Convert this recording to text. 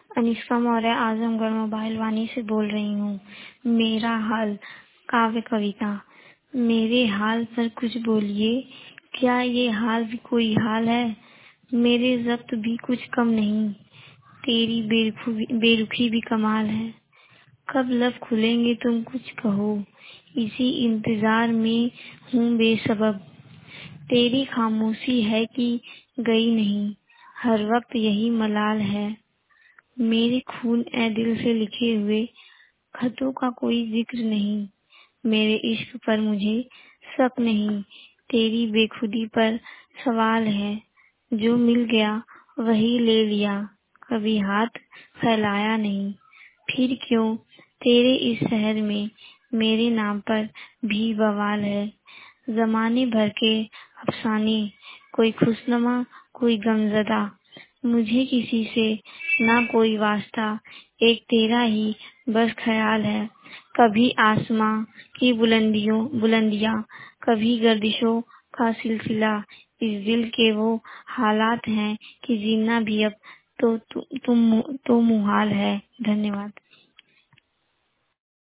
Anishka Maurya Azamgarh mobile Vaani से बोल रही हूँ। मेरा हाल काव्य कविता। मेरे हाल पर कुछ बोलिए, क्या ये हाल भी कोई हाल है? मेरे जब्त भी कुछ कम नहीं, तेरी बेरुखी भी कमाल है। कब लब खुलेंगे तुम कुछ कहो, इसी इंतजार में हूँ बेसबब। तेरी खामोशी है कि गई नहीं, हर वक्त यही मलाल है। मेरे खून ए दिल से लिखे हुए खतों का कोई जिक्र नहीं। मेरे इश्क पर मुझे शक नहीं, तेरी बेखुदी पर सवाल है। जो मिल गया वही ले लिया, कभी हाथ फैलाया नहीं। फिर क्यों तेरे इस शहर में मेरे नाम पर भी बवाल है। जमाने भर के अफसाने, कोई खुशनुमा कोई गमज़दा। मुझे किसी से ना कोई वास्ता, एक तेरा ही बस ख्याल है। कभी आसमां की बुलंदियां, कभी गर्दिशों का सिलसिला। इस दिल के वो हालात हैं कि जीना भी अब तो मुहाल है। धन्यवाद।